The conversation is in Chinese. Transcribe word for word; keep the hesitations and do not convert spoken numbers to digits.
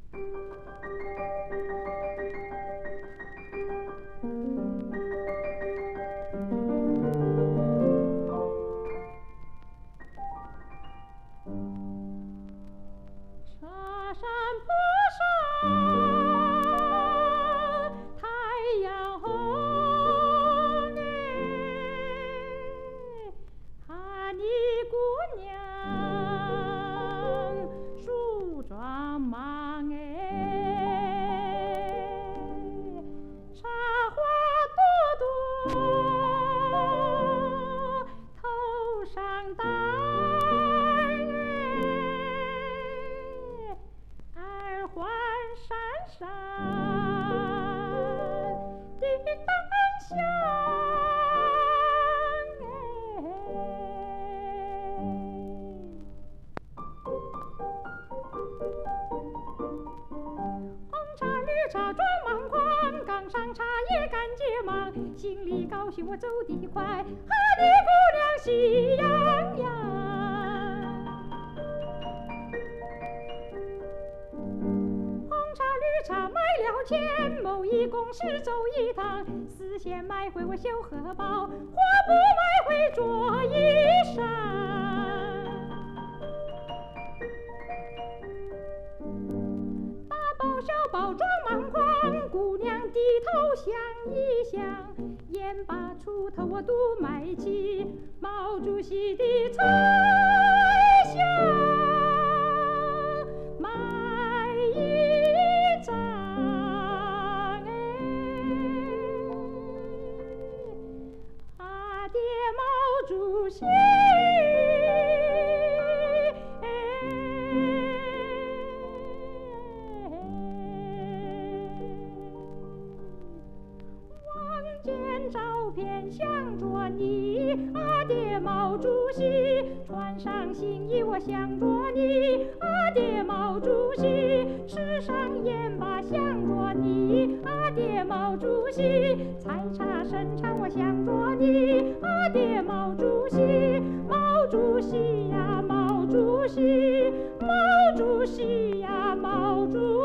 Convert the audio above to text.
茶山坡上太阳红哎，看你姑娘梳妆忙哎，茶花朵朵头上戴哎，耳环闪闪的灯香哎，红茶绿茶装满筐，刚上茶叶赶节忙，心里高兴我走得快，和你姑娘喜洋洋。茶买了钱，某一公事走一趟，四线买回我小荷包，花布买回做衣裳。大包小包装满筐，姑娘低头想一想，盐巴锄头我都买齐，毛主席的彩霞买一张哎，阿爹毛主席哎，望见照片想着你，阿爹毛主席穿上新衣我想着你，阿爹毛主席吃上盐巴想着你，阿爹毛主席采茶生茶我想着你，阿爹毛主席毛主席呀毛主席毛主席呀毛主